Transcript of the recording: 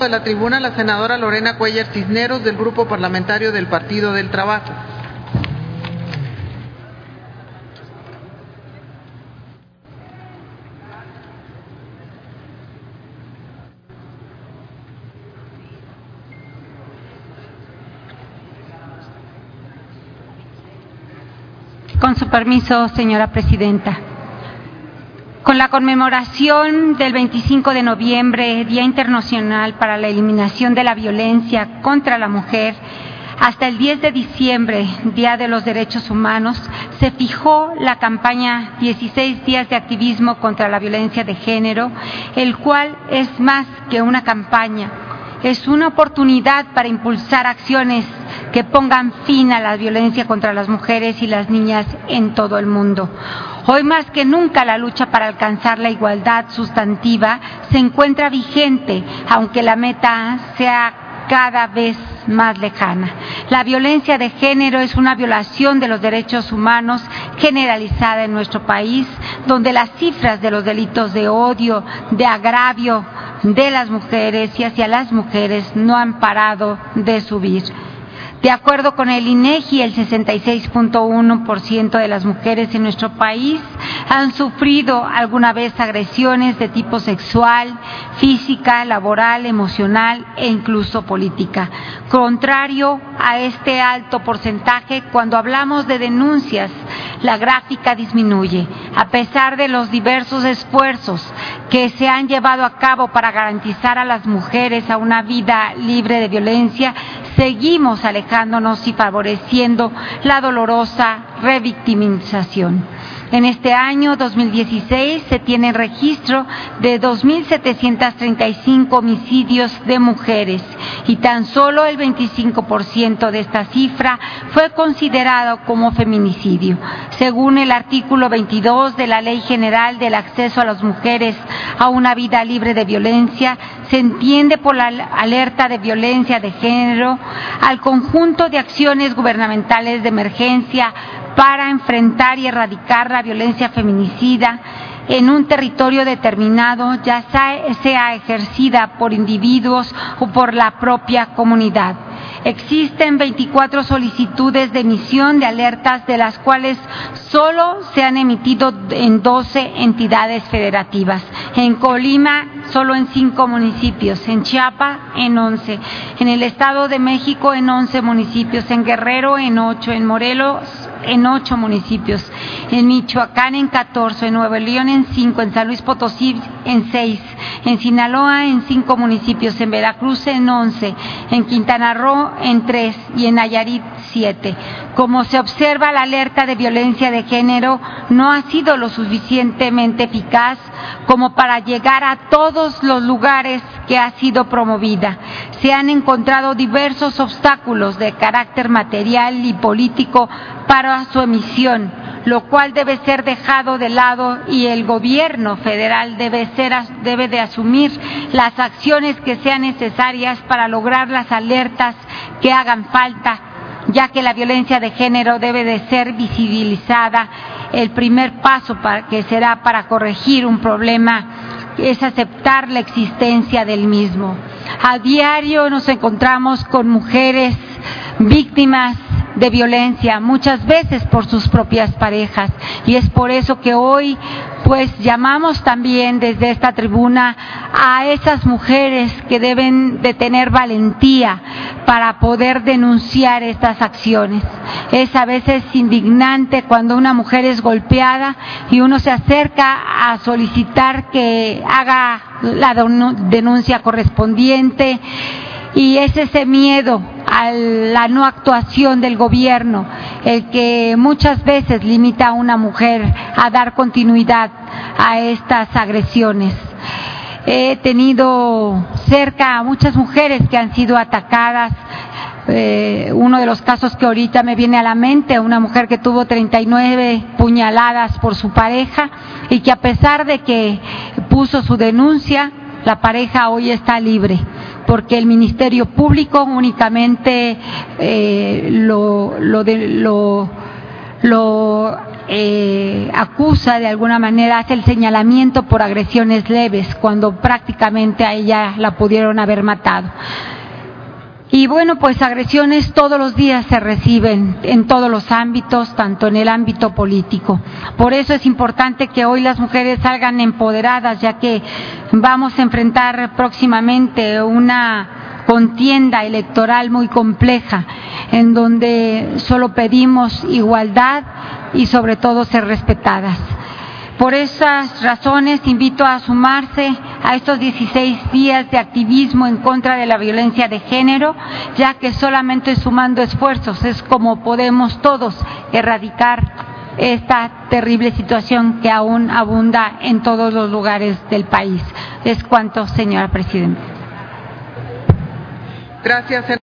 De la tribuna, la senadora Lorena Cuellar Cisneros, del Grupo Parlamentario del Partido del Trabajo. Con su permiso, señora presidenta. Con la conmemoración del 25 de noviembre, Día Internacional para la Eliminación de la Violencia contra la Mujer, hasta el 10 de diciembre, Día de los Derechos Humanos, se fijó la campaña 16 días de activismo contra la violencia de género, el cual es más que una campaña, es una oportunidad para impulsar acciones que pongan fin a la violencia contra las mujeres y las niñas en todo el mundo. Hoy más que nunca la lucha para alcanzar la igualdad sustantiva se encuentra vigente, aunque la meta sea cada vez más lejana. La violencia de género es una violación de los derechos humanos generalizada en nuestro país, donde las cifras de los delitos de odio, de agravio de las mujeres y hacia las mujeres no han parado de subir. De acuerdo con el INEGI, el 66.1% de las mujeres en nuestro país han sufrido alguna vez agresiones de tipo sexual, física, laboral, emocional e incluso política. Contrario a este alto porcentaje, cuando hablamos de denuncias, la gráfica disminuye. A pesar de los diversos esfuerzos que se han llevado a cabo para garantizar a las mujeres a una vida libre de violencia, seguimos alejándonos y favoreciendo la dolorosa revictimización. En este año 2016 se tiene registro de 2.735 homicidios de mujeres y tan solo el 25% de esta cifra fue considerado como feminicidio. Según el artículo 22 de la Ley General del Acceso a las Mujeres a una Vida Libre de Violencia, se entiende por la alerta de violencia de género al conjunto de acciones gubernamentales de emergencia para enfrentar y erradicar la violencia feminicida en un territorio determinado, ya sea ejercida por individuos o por la propia comunidad. Existen 24 solicitudes de emisión de alertas, de las cuales solo se han emitido en 12 entidades federativas. En Colima, solo en 5 municipios, en Chiapas, en 11, en el Estado de México, en 11 municipios, en Guerrero, en 8, en Morelos, en 8 municipios, en Michoacán en 14, en Nuevo León en 5, en San Luis Potosí en 6, en Sinaloa en 5 municipios, en Veracruz en 11, en Quintana Roo en 3 y en Nayarit 7. Como se observa, la alerta de violencia de género no ha sido lo suficientemente eficaz como para llegar a todos los lugares que ha sido promovida. Se han encontrado diversos obstáculos de carácter material y político para su emisión, lo cual debe ser dejado de lado y el gobierno federal debe de asumir las acciones que sean necesarias para lograr las alertas que hagan falta, ya que la violencia de género debe de ser visibilizada. El primer paso que será para corregir un problema es aceptar la existencia del mismo. A diario nos encontramos con mujeres víctimas de violencia, muchas veces por sus propias parejas, y es por eso que hoy pues llamamos también desde esta tribuna a esas mujeres que deben de tener valentía para poder denunciar estas acciones. Es a veces indignante cuando una mujer es golpeada y uno se acerca a solicitar que haga la denuncia correspondiente, y es ese miedo a la no actuación del gobierno el que muchas veces limita a una mujer a dar continuidad a estas agresiones. He tenido cerca a muchas mujeres que han sido atacadas. Uno de los casos que ahorita me viene a la mente, una mujer que tuvo 39 puñaladas por su pareja y que a pesar de que puso su denuncia, la pareja hoy está libre, porque el Ministerio Público únicamente lo acusa de alguna manera, hace el señalamiento por agresiones leves, cuando prácticamente a ella la pudieron haber matado. Y bueno, pues agresiones todos los días se reciben en todos los ámbitos, tanto en el ámbito político. Por eso es importante que hoy las mujeres salgan empoderadas, ya que vamos a enfrentar próximamente una contienda electoral muy compleja, en donde solo pedimos igualdad y sobre todo ser respetadas. Por esas razones invito a sumarse a estos 16 días de activismo en contra de la violencia de género, ya que solamente sumando esfuerzos es como podemos todos erradicar esta terrible situación que aún abunda en todos los lugares del país. Es cuanto, señora presidenta. Gracias.